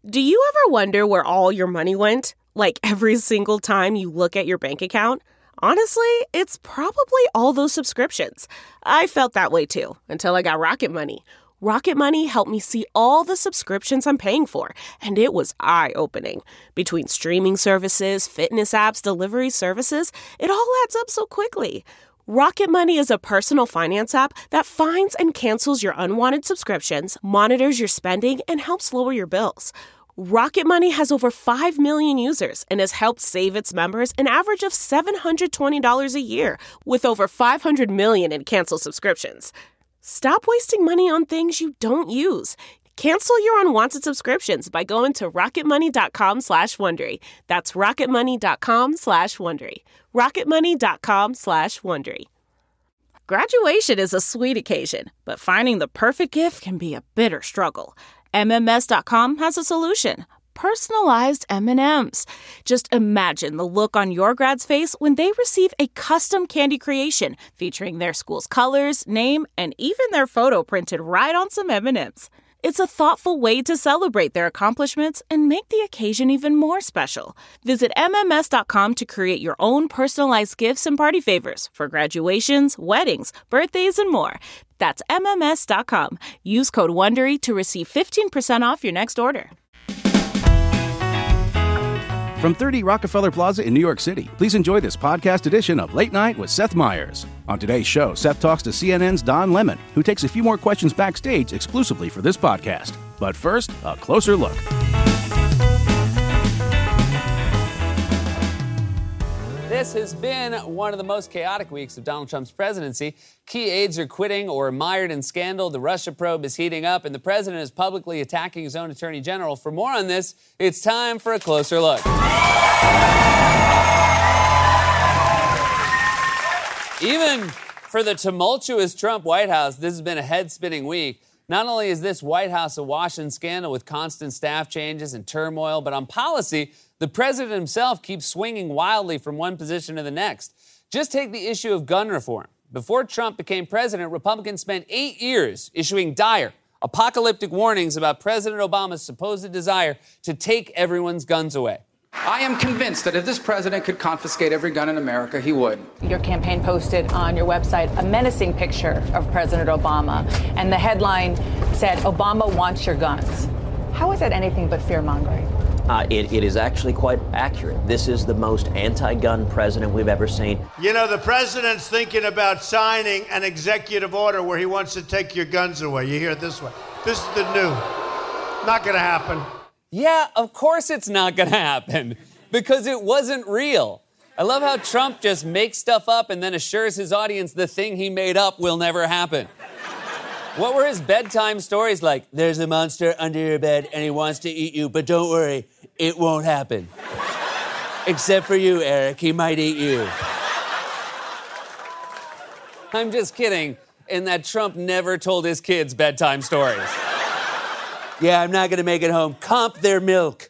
Do you ever wonder where all your money went? Like every single time you look at your bank account? Honestly, it's probably all those subscriptions. I felt that way too, until I got Rocket Money. Rocket Money helped me see all the subscriptions I'm paying for, and it was eye-opening. Between streaming services, fitness apps, delivery services, it all adds up so quickly. Rocket Money is a personal finance app that finds and cancels your unwanted subscriptions, monitors your spending, and helps lower your bills. Rocket Money has over 5 million users and has helped save its members an average of $720 a year, with over 500 million in canceled subscriptions. Stop wasting money on things you don't use. Cancel your unwanted subscriptions by going to rocketmoney.com/Wondery. That's rocketmoney.com/Wondery. rocketmoney.com/Wondery. Graduation is a sweet occasion, but finding the perfect gift can be a bitter struggle. MMS.com has a solution. Personalized M&Ms. Just imagine the look on your grad's face when they receive a custom candy creation featuring their school's colors, name, and even their photo printed right on some M&Ms. It's a thoughtful way to celebrate their accomplishments and make the occasion even more special. Visit MMS.com to create your own personalized gifts and party favors for graduations, weddings, birthdays, and more. That's MMS.com. Use code WONDERY to receive 15% off your next order. From 30 Rockefeller Plaza in New York City, please enjoy this podcast edition of Late Night with Seth Meyers. On today's show, Seth talks to CNN's Don Lemon, who takes a few more questions backstage exclusively for this podcast. But first, a closer look. This has been one of the most chaotic weeks of Donald Trump's presidency. Key aides are quitting or mired in scandal. The Russia probe is heating up, and the president is publicly attacking his own attorney general. For more on this, it's time for a closer look. Even for the tumultuous Trump White House, this has been a head-spinning week. Not only is this White House awash in scandal with constant staff changes and turmoil, but on policy, the president himself keeps swinging wildly from one position to the next. Just take the issue of gun reform. Before Trump became president, Republicans spent 8 years issuing dire, apocalyptic warnings about President Obama's supposed desire to take everyone's guns away. I am convinced that if this president could confiscate every gun in America, he would. Your campaign posted on your website a menacing picture of President Obama, and the headline said, "Obama wants your guns." How is that anything but fear-mongering? It is actually quite accurate. This is the most anti-gun president we've ever seen. You know, the president's thinking about signing an executive order where he wants to take your guns away. You hear it this way. This is the new. Not going to happen. Yeah, of course it's not going to happen, because it wasn't real. I love how Trump just makes stuff up and then assures his audience the thing he made up will never happen. What were his bedtime stories like? There's a monster under your bed and he wants to eat you, but don't worry, it won't happen. Except for you, Eric, he might eat you. I'm just kidding, in that Trump never told his kids bedtime stories. Yeah, I'm not going to make it home. Comp their milk.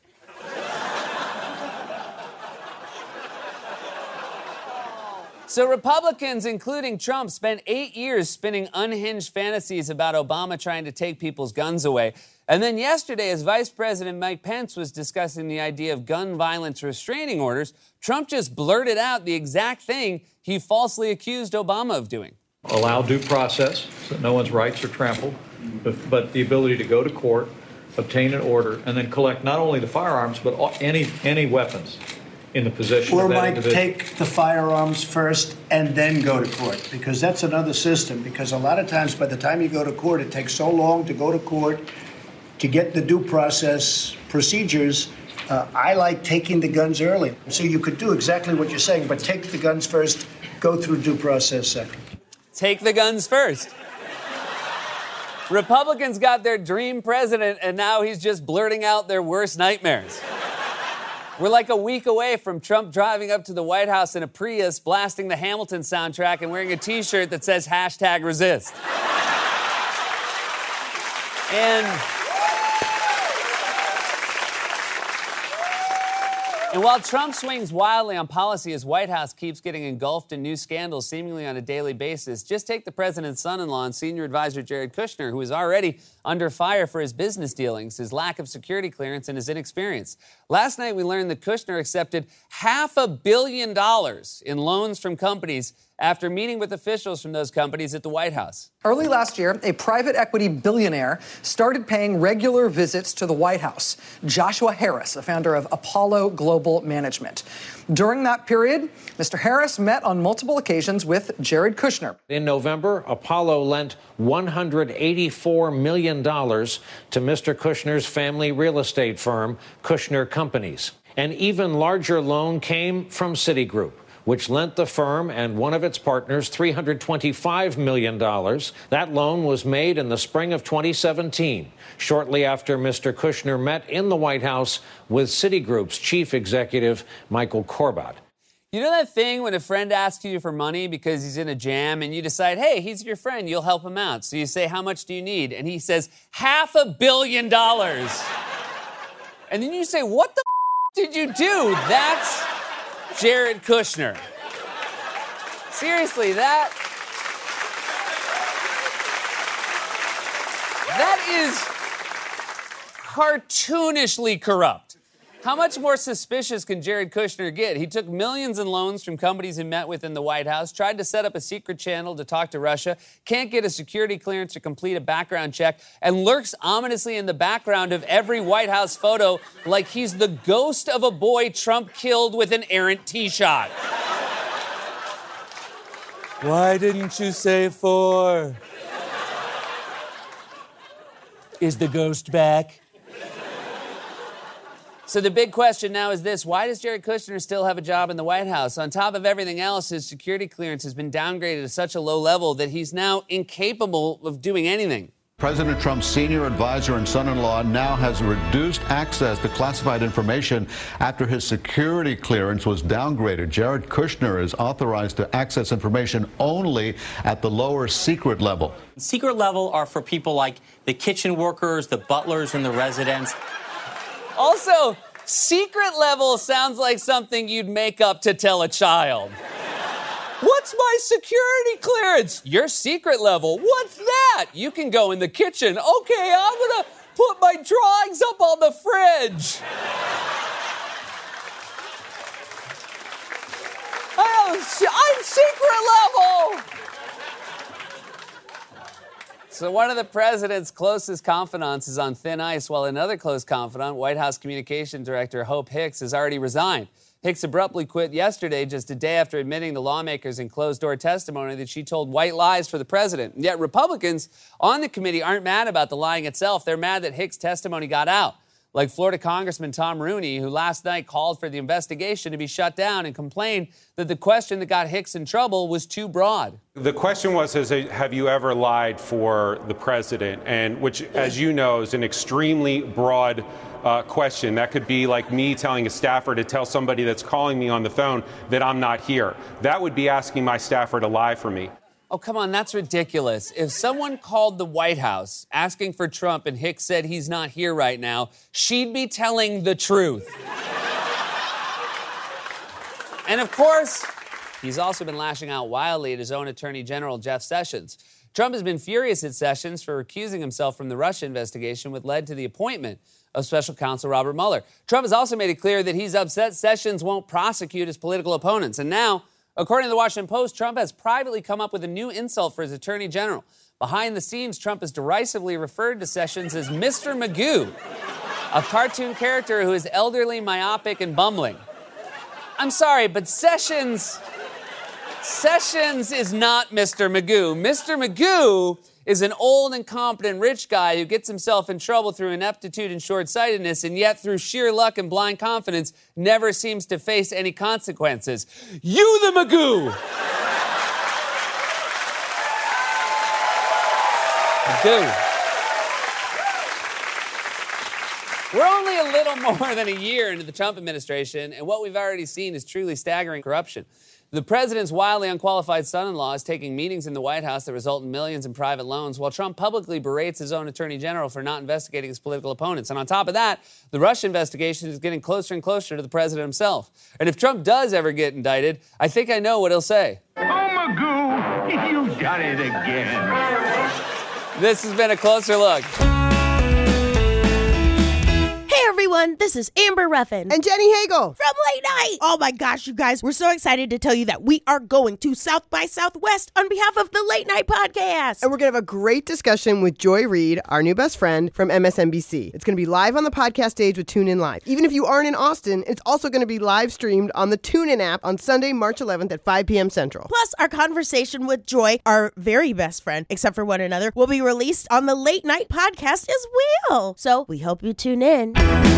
So Republicans, including Trump, spent 8 years spinning unhinged fantasies about Obama trying to take people's guns away. And then yesterday, as Vice President Mike Pence was discussing the idea of gun violence restraining orders, Trump just blurted out the exact thing he falsely accused Obama of doing. Allow due process so that no one's rights are trampled, but the ability to go to court, obtain an order, and then collect not only the firearms, but any weapons in the possession of that individual. Or might take the firearms first and then go to court, because that's another system. Because a lot of times by the time you go to court, it takes so long to go to court to get the due process procedures. I like taking the guns early. So you could do exactly what you're saying, but take the guns first, go through due process second. Take the guns first. Republicans got their dream president, and now he's just blurting out their worst nightmares. We're like a week away from Trump driving up to the White House in a Prius, blasting the Hamilton soundtrack, and wearing a T-shirt that says #resist. And while Trump swings wildly on policy, his White House keeps getting engulfed in new scandals seemingly on a daily basis. Just take the president's son-in-law and senior advisor Jared Kushner, who is already under fire for his business dealings, his lack of security clearance, and his inexperience. Last night, we learned that Kushner accepted $500 million in loans from companies after meeting with officials from those companies at the White House. Early last year, a private equity billionaire started paying regular visits to the White House. Joshua Harris, a founder of Apollo Global Management. During that period, Mr. Harris met on multiple occasions with Jared Kushner. In November, Apollo lent $184 million to Mr. Kushner's family real estate firm, Kushner Companies. An even larger loan came from Citigroup, which lent the firm and one of its partners $325 million. That loan was made in the spring of 2017, shortly after Mr. Kushner met in the White House with Citigroup's chief executive, Michael Corbat. You know that thing when a friend asks you for money because he's in a jam and you decide, hey, he's your friend, you'll help him out. So you say, how much do you need? And he says, $500 million. And then you say, what the did you do? That's Jared Kushner. Seriously, that is cartoonishly corrupt. How much more suspicious can Jared Kushner get? He took millions in loans from companies he met with in the White House, tried to set up a secret channel to talk to Russia, can't get a security clearance to complete a background check, and lurks ominously in the background of every White House photo like he's the ghost of a boy Trump killed with an errant tee shot. Why didn't you say 4? Is the ghost back? So the big question now is this: why does Jared Kushner still have a job in the White House? On top of everything else, his security clearance has been downgraded to such a low level that he's now incapable of doing anything. President Trump's senior advisor and son-in-law now has reduced access to classified information after his security clearance was downgraded. Jared Kushner is authorized to access information only at the lower secret level. Secret level are for people like the kitchen workers, the butlers, and the residents. Also, secret level sounds like something you'd make up to tell a child. What's my security clearance? Your secret level? What's that? You can go in the kitchen. Okay, I'm gonna put my drawings up on the fridge. I'm secret level. So one of the president's closest confidants is on thin ice, while another close confidant, White House Communication Director Hope Hicks, has already resigned. Hicks abruptly quit yesterday, just a day after admitting to lawmakers in closed-door testimony that she told white lies for the president. And yet Republicans on the committee aren't mad about the lying itself. They're mad that Hicks' testimony got out. Like Florida Congressman Tom Rooney, who last night called for the investigation to be shut down and complained that the question that got Hicks in trouble was too broad. The question was, have you ever lied for the president? And which, as you know, is an extremely broad question. That could be like me telling a staffer to tell somebody that's calling me on the phone that I'm not here. That would be asking my staffer to lie for me. Oh, come on, that's ridiculous. If someone called the White House asking for Trump and Hicks said he's not here right now, she'd be telling the truth. And of course, he's also been lashing out wildly at his own Attorney General, Jeff Sessions. Trump has been furious at Sessions for recusing himself from the Russia investigation, which led to the appointment of Special Counsel Robert Mueller. Trump has also made it clear that he's upset Sessions won't prosecute his political opponents. And now, according to the Washington Post, Trump has privately come up with a new insult for his attorney general. Behind the scenes, Trump has derisively referred to Sessions as Mr. Magoo, a cartoon character who is elderly, myopic, and bumbling. I'm sorry, but Sessions is not Mr. Magoo. Mr. Magoo is an old, incompetent, rich guy who gets himself in trouble through ineptitude and short-sightedness, and yet through sheer luck and blind confidence never seems to face any consequences. You the Magoo! Magoo. We're only a little more than a year into the Trump administration, and what we've already seen is truly staggering corruption. The president's wildly unqualified son-in-law is taking meetings in the White House that result in millions in private loans, while Trump publicly berates his own attorney general for not investigating his political opponents. And on top of that, the Russia investigation is getting closer and closer to the president himself. And if Trump does ever get indicted, I think I know what he'll say. Oh, Magoo, you got it again. This has been a closer look. Hey everyone, this is Amber Ruffin and Jenny Hagel from Late Night. Oh my gosh, you guys, we're so excited to tell you that we are going to South by Southwest on behalf of the Late Night Podcast. And we're going to have a great discussion with Joy Reid, our new best friend from MSNBC. It's going to be live on the podcast stage with TuneIn Live. Even if you aren't in Austin, it's also going to be live streamed on the TuneIn app on Sunday, March 11th at 5 p.m. Central. Plus, our conversation with Joy, our very best friend, except for one another, will be released on the Late Night Podcast as well. So we hope you tune in.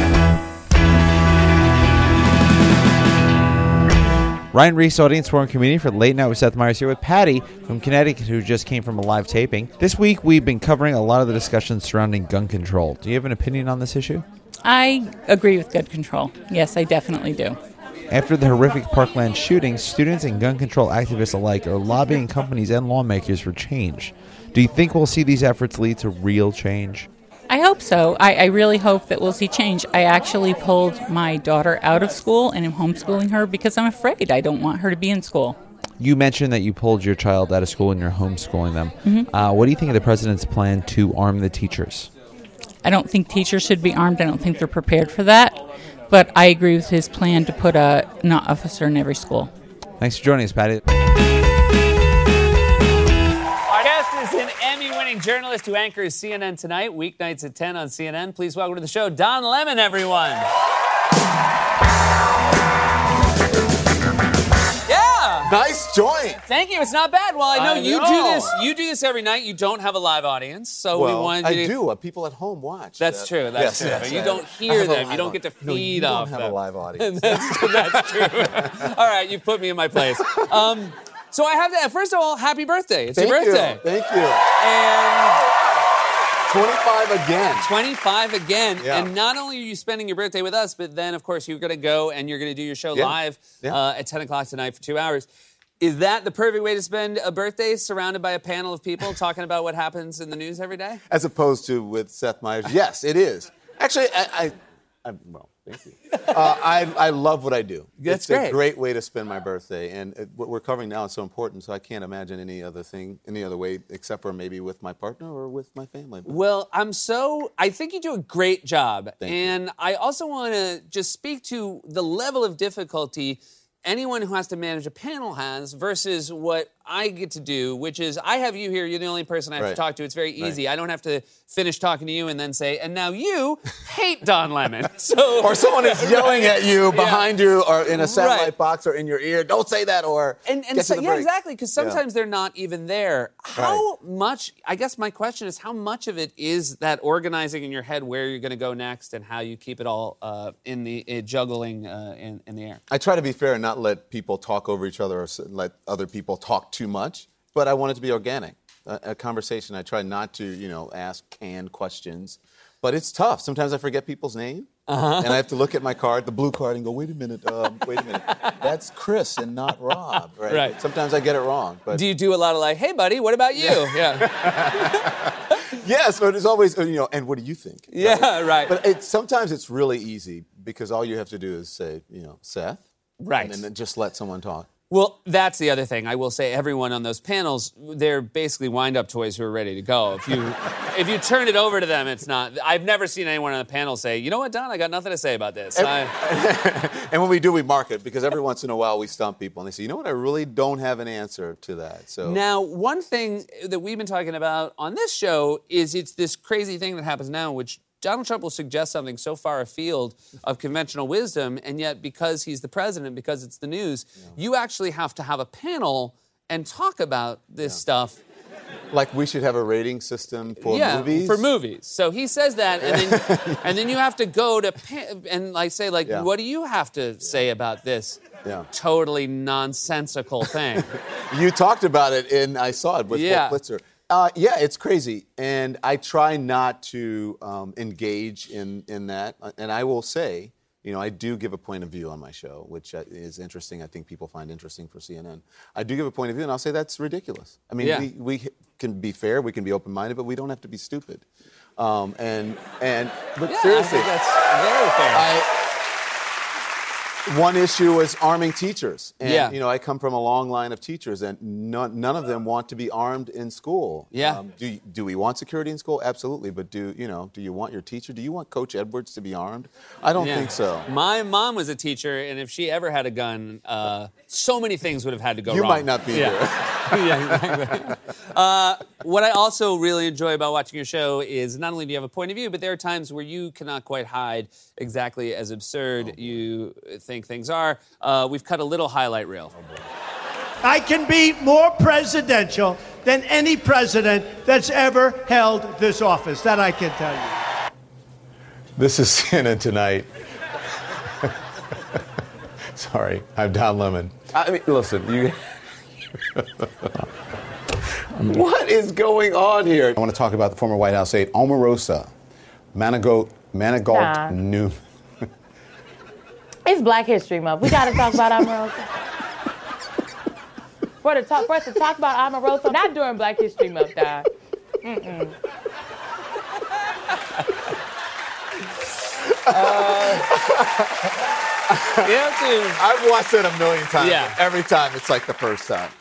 Ryan Reese, audience forum comedian for Late Night with Seth Meyers, here with Patty from Connecticut, who just came from a live taping. This week, we've been covering a lot of the discussions surrounding gun control. Do you have an opinion on this issue? I agree with gun control. Yes, I definitely do. After the horrific Parkland shooting, students and gun control activists alike are lobbying companies and lawmakers for change. Do you think we'll see these efforts lead to real change? I hope so. I really hope that we'll see change. I actually pulled my daughter out of school and am homeschooling her because I'm afraid. I don't want her to be in school. You mentioned that you pulled your child out of school and you're homeschooling them. Mm-hmm. What do you think of the president's plan to arm the teachers? I don't think teachers should be armed. I don't think they're prepared for that. But I agree with his plan to put an officer in every school. Thanks for joining us, Patty. Emmy-winning journalist who anchors CNN Tonight, weeknights at 10 on CNN. Please welcome to the show, Don Lemon, everyone. Yeah. Nice joint. Thank you. It's not bad. Well, I know you do this. You do this every night. You don't have a live audience, so we wanted you to... I do. People at home watch. That's true. That's true. Yes, you don't hear them. You don't get to feed off them. You don't have a live audience. That's true. All right, you put me in my place. So I have to, first of all, happy birthday. It's your birthday. Thank you. And 25 again. 25 again. Yeah. And not only are you spending your birthday with us, but then, of course, you're going to go and you're going to do your show live at 10 o'clock tonight for 2 hours. Is that the perfect way to spend a birthday, surrounded by a panel of people talking about what happens in the news every day? As opposed to with Seth Meyers. Yes, it is. Actually, well, thank you. I love what I do. That's great. It's a great way to spend my birthday, and what we're covering now is so important. So I can't imagine any other way, except for maybe with my partner or with my family. Well, I think you do a great job, and I also want to just speak to the level of difficulty anyone who has to manage a panel has versus what I get to do, which is I have you here. You're the only person I have to talk to. It's very easy. I don't have to finish talking to you and then say, and now you hate Don Lemon. So, or someone is yelling at you behind you or in a satellite box or in your ear. Don't say that or get to the break. Exactly, because sometimes they're not even there. How much, I guess my question is, how much of it is that organizing in your head where you're going to go next and how you keep it all in the juggling in the air? I try to be fair and not let people talk over each other or let other people talk too much, but I want it to be organic. A conversation. I try not to, ask canned questions, but it's tough. Sometimes I forget people's name, and I have to look at my card, the blue card, and go, wait a minute, that's Chris and not Rob, right? Sometimes I get it wrong. But do you do a lot of like, hey, buddy, what about you? Yes, but it's always, and what do you think? Yeah, right. But sometimes it's really easy because all you have to do is say, Seth, right, and then just let someone talk. Well, that's the other thing. I will say everyone on those panels, they're basically wind-up toys who are ready to go. If you turn it over to them, it's not. I've never seen anyone on a panel say, you know what, Don, I got nothing to say about this. And when we do, we mark it, because every once in a while we stump people, and they say, you know what, I really don't have an answer to that. So now, one thing that we've been talking about on this show is it's this crazy thing that happens now, which Donald Trump will suggest something so far afield of conventional wisdom, and yet because he's the president, because it's the news, you actually have to have a panel and talk about this stuff. Like we should have a rating system for movies? Yeah, for movies. So he says that, and then you have to go to and say, what do you have to say about this totally nonsensical thing? You talked about it, and I saw it with Wolf Blitzer. It's crazy, and I try not to engage in that. And I will say I do give a point of view on my show, which is interesting. I think people find interesting for CNN. I do give a point of view, and I'll say that's ridiculous. I mean, we can be fair, we can be open-minded, but we don't have to be stupid. But seriously, I think that's very fair. One issue is arming teachers. And, Yeah. I come from a long line of teachers, and none of them want to be armed in school. Yeah. Do we want security in school? Absolutely. But do you want your teacher? Do you want Coach Edwards to be armed? I don't think so. My mom was a teacher, and if she ever had a gun, so many things would have had to go wrong. You might not be here. Yeah, exactly. What I also really enjoy about watching your show is not only do you have a point of view, but there are times where you cannot quite hide exactly as absurd you think things are. We've cut a little highlight reel. I can be more presidential than any president that's ever held this office. That I can tell you. This is CNN Tonight. Sorry, I'm Don Lemon. I mean, listen, you... What is going on here? I want to talk about the former White House aide, Omarosa Manigault Newman. It's Black History Month. We got to talk about Omarosa. For us to talk about Omarosa, not during Black History Month, Don. Mm-mm. I've watched it a million times. Yeah. Every time, it's like the first time.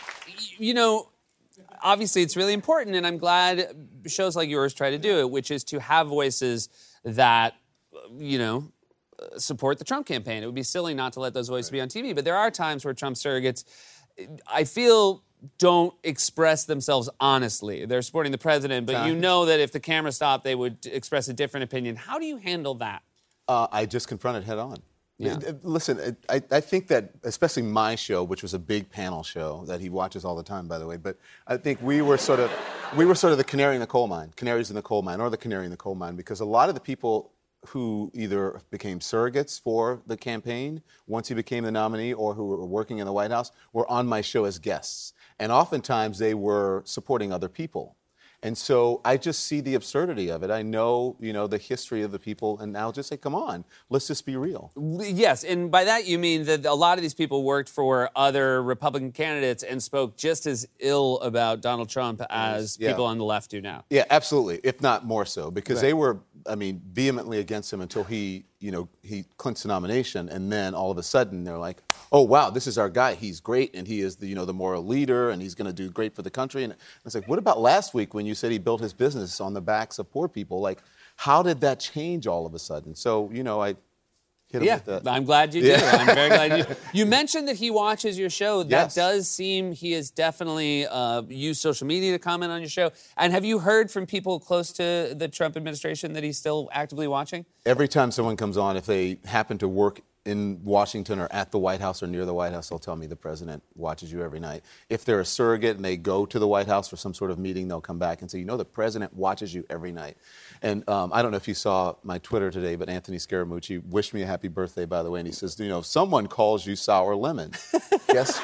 Obviously it's really important, and I'm glad shows like yours try to do it, which is to have voices that, support the Trump campaign. It would be silly not to let those voices be on TV, but there are times where Trump surrogates, I feel, don't express themselves honestly. They're supporting the president, but you know that if the camera stopped, they would express a different opinion. How do you handle that? I just confront it head on. Yeah. Listen, I think that, especially my show, which was a big panel show that he watches all the time, by the way, but I think we were sort of the canary in the coal mine, canaries in the coal mine, or the canary in the coal mine, because a lot of the people who either became surrogates for the campaign once he became the nominee, or who were working in the White House, were on my show as guests. And oftentimes they were supporting other people. And so I just see the absurdity of it. I know, the history of the people, and I'll just say, come on, let's just be real. Yes, and by that you mean that a lot of these people worked for other Republican candidates and spoke just as ill about Donald Trump as people on the left do now. Yeah, absolutely, if not more so, because they were, vehemently against him until he clinched the nomination, and then all of a sudden they're like, oh, wow, this is our guy. He's great, and he is the moral leader, and he's going to do great for the country. And it's like, what about last week when you said he built his business on the backs of poor people? Like, how did that change all of a sudden? So, I hit him with that. I'm glad you did. I'm very glad you did. You mentioned that he watches your show. That does seem he has definitely used social media to comment on your show. And have you heard from people close to the Trump administration that he's still actively watching? Every time someone comes on, if they happen to work in Washington or at the White House or near the White House, they'll tell me the president watches you every night. If they're a surrogate and they go to the White House for some sort of meeting, they'll come back and say, the president watches you every night. And I don't know if you saw my Twitter today, but Anthony Scaramucci wished me a happy birthday, by the way, and he says, someone calls you Sour Lemon. Guess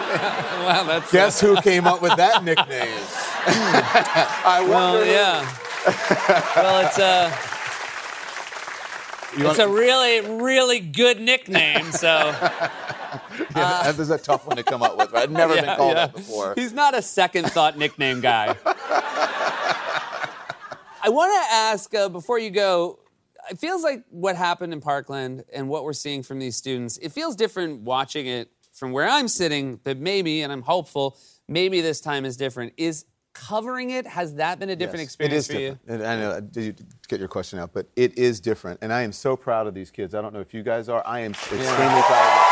who came up with that nickname? I wonder. It's a really, really good nickname, so... That was a tough one to come up with, right? I've never been called that before. He's not a second thought nickname guy. I want to ask, before you go, it feels like what happened in Parkland and what we're seeing from these students, it feels different watching it from where I'm sitting, but maybe, and I'm hopeful, maybe this time is different. Is covering it, has that been a different experience for you? And I know, did you get your question out, but it is different. And I am so proud of these kids. I don't know if you guys are. I am extremely proud of them.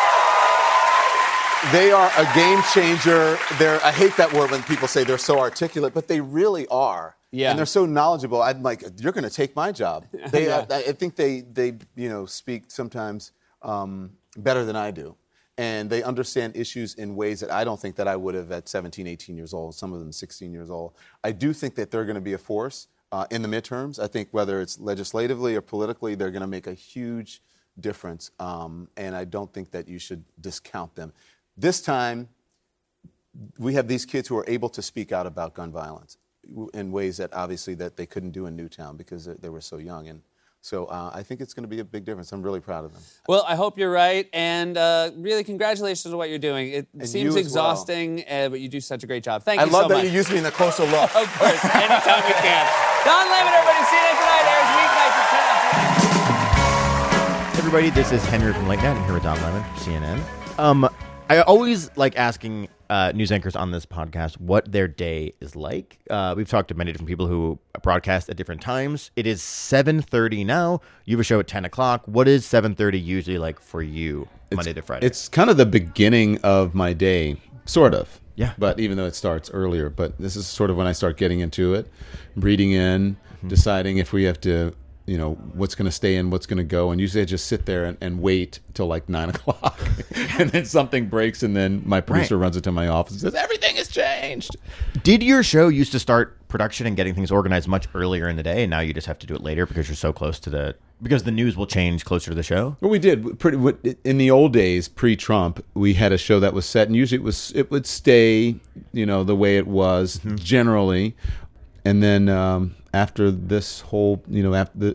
They are a game changer. I hate that word when people say they're so articulate, but they really are. Yeah. And they're so knowledgeable. I'm like, you're going to take my job. I think they speak sometimes better than I do. And they understand issues in ways that I don't think that I would have at 17, 18 years old, some of them 16 years old. I do think that they're going to be a force in the midterms. I think whether it's legislatively or politically, they're going to make a huge difference. And I don't think that you should discount them. This time, we have these kids who are able to speak out about gun violence in ways that obviously that they couldn't do in Newtown because they were so young. And So I think it's going to be a big difference. I'm really proud of them. Well, I hope you're right, and really congratulations on what you're doing. It seems exhausting, but you do such a great job. Thank you so much. I love that you use me in a closer look. Of course, anytime we can. Don Lemon, everybody, CNN Tonight airs weeknights at 10. Everybody, this is Henry from Late Night. I'm here with Don Lemon, CNN. I always like asking news anchors on this podcast what their day is like. We've talked to many different people who broadcast at different times. It is 7:30 now. You have a show at 10 o'clock. What is 7:30 usually like for you, Monday to Friday? It's kind of the beginning of my day, sort of. Yeah. But even though it starts earlier. But this is sort of when I start getting into it, reading in, deciding if we have to, what's going to stay in, what's going to go. And usually I just sit there and wait till like 9 o'clock. And then something breaks, and then my producer runs into my office and says, everything has changed. Did your show used to start production and getting things organized much earlier in the day, and now you just have to do it later because you're so close to because the news will change closer to the show? Well, we did. In the old days, pre-Trump, we had a show that was set, and usually it would stay, the way it was generally. And then after this whole, during the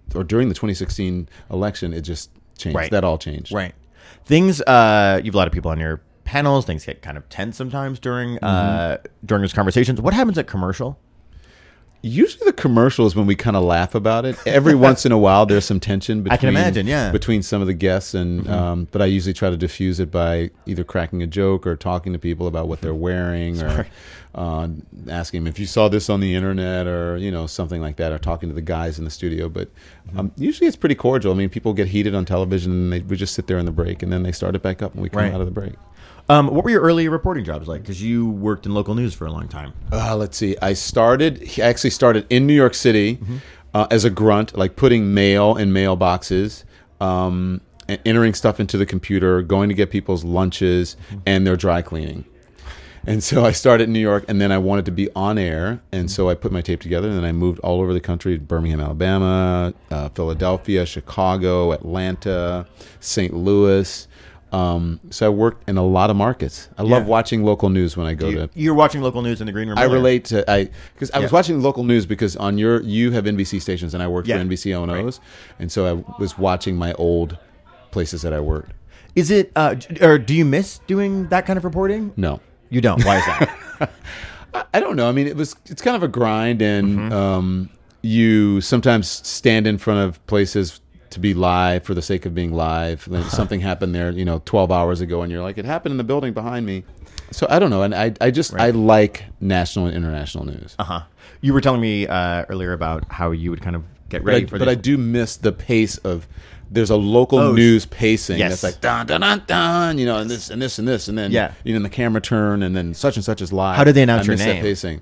2016 election, it just changed. Right. That all changed. Right. Things, you have a lot of people on your panels. Things get kind of tense sometimes during those conversations. What happens at commercial? Usually the commercial is when we kind of laugh about it. Every once in a while, there's some tension between, I can imagine, yeah, between some of the guests, and but I usually try to diffuse it by either cracking a joke or talking to people about what they're wearing, or asking them if you saw this on the internet, or something like that, or talking to the guys in the studio. But usually it's pretty cordial. I mean, people get heated on television, and we just sit there in the break, and then they start it back up when we come out of the break. What were your early reporting jobs like? Because you worked in local news for a long time. Let's see. I actually started in New York City as a grunt, like putting mail in mailboxes, and entering stuff into the computer, going to get people's lunches and their dry cleaning. And so I started in New York, and then I wanted to be on air, and so I put my tape together, and then I moved all over the country: Birmingham, Alabama, Philadelphia, Chicago, Atlanta, St. Louis. So I worked in a lot of markets. I love watching local news when I go to. You're watching local news in the green room. I relate to because I was watching local news because on you have NBC stations, and I worked for NBC O&Os, and so I was watching my old places that I worked. Is it or do you miss doing that kind of reporting? No, you don't. Why is that? I don't know. I mean, it's kind of a grind, and you sometimes stand in front of places to be live for the sake of being live. Something happened there, 12 hours ago, and you're like, it happened in the building behind me. So I don't know, and I like national and international news. You were telling me earlier about how you would kind of get ready for this. But I do miss the pace of. There's a local news pacing that's like dun dun dun dun, and this and this and this, and then the camera turn, and then such and such is live. How did they announce your name? That pacing.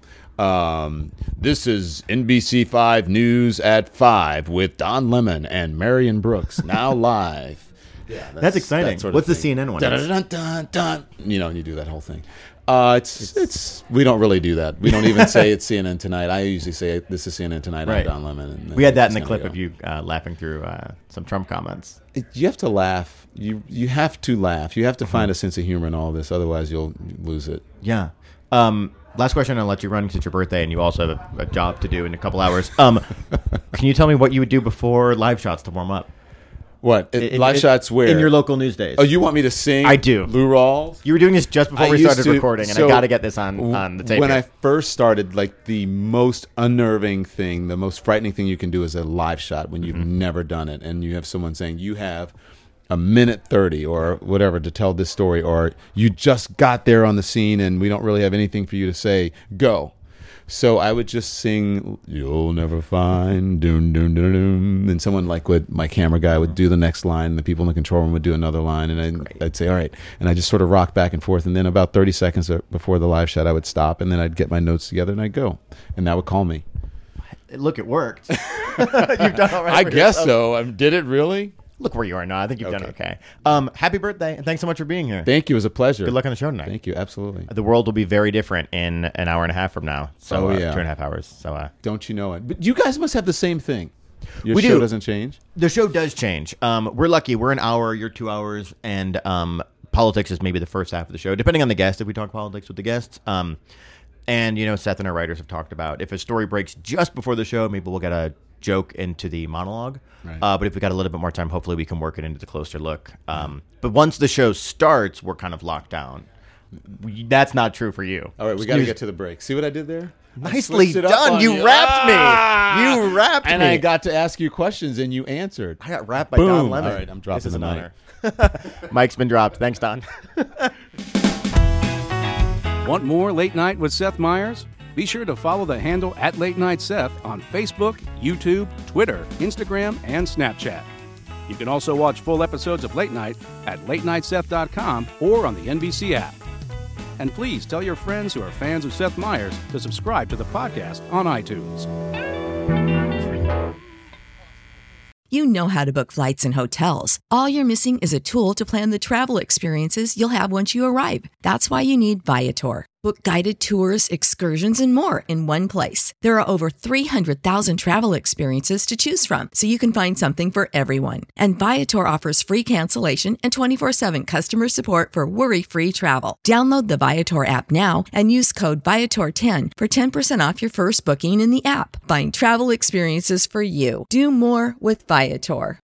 This is NBC5 News at 5 with Don Lemon and Marion Brooks, now live. Yeah, that's exciting. That sort of What's the thing. CNN one? Dun, dun, dun, dun, and you do that whole thing. It's we don't really do that. We don't even say it's CNN Tonight. I usually say this is CNN Tonight. I'm Don Lemon. And we had that in the clip of you laughing through some Trump comments. You have to laugh. You have to laugh. You have to find a sense of humor in all this. Otherwise, you'll lose it. Yeah. Last question, I'll let you run because it's your birthday and you also have a job to do in a couple hours. Can you tell me what you would do before live shots to warm up? What? Live shots where? In your local news days. Oh, you want me to sing? I do. Lou Rawls? You were doing this just before we started recording, and I got to get this on the tape. When I first started, like the most unnerving thing, the most frightening thing you can do is a live shot when you've never done it, and you have someone saying, you have a minute 30 or whatever to tell this story, or you just got there on the scene and we don't really have anything for you to say, go. So I would just sing, you'll never find, doom, doom, doom, doom. And someone my camera guy would do the next line, and the people in the control room would do another line, and I'd say, all right. And I just sort of rock back and forth, and then about 30 seconds before the live shot, I would stop, and then I'd get my notes together, and I'd go. And that would call me. Look, it worked. You've done all right. I guess so. Did it really? Look where you are now. I think you've done okay. Happy birthday, and thanks so much for being here. Thank you. It was a pleasure. Good luck on the show tonight. Thank you. Absolutely. The world will be very different in an hour and a half from now. So 2.5 hours. So don't you know it? But you guys must have the same thing. Your show doesn't change? The show does change. We're lucky. We're an hour, you're 2 hours, and politics is maybe the first half of the show, depending on the guest, if we talk politics with the guests. And, Seth and our writers have talked about if a story breaks just before the show, maybe we'll get a joke into the monologue. Right. But if we got a little bit more time, hopefully we can work it into the closer look. But once the show starts, we're kind of locked down. That's not true for you. All right, we got to get to the break. See what I did there? Nicely done. You wrapped me. You wrapped me. And I got to ask you questions, and you answered. I got wrapped by Boom. Don Lemon. All right, I'm dropping This is the an mic. honor. Mike's been dropped. Thanks, Don. Want more Late Night with Seth Meyers? Be sure to follow the handle @LateNightSeth on Facebook, YouTube, Twitter, Instagram, and Snapchat. You can also watch full episodes of Late Night at latenightseth.com or on the NBC app. And please tell your friends who are fans of Seth Meyers to subscribe to the podcast on iTunes. You know how to book flights and hotels. All you're missing is a tool to plan the travel experiences you'll have once you arrive. That's why you need Viator. Book guided tours, excursions, and more in one place. There are over 300,000 travel experiences to choose from, so you can find something for everyone. And Viator offers free cancellation and 24/7 customer support for worry-free travel. Download the Viator app now and use code Viator10 for 10% off your first booking in the app. Find travel experiences for you. Do more with Viator.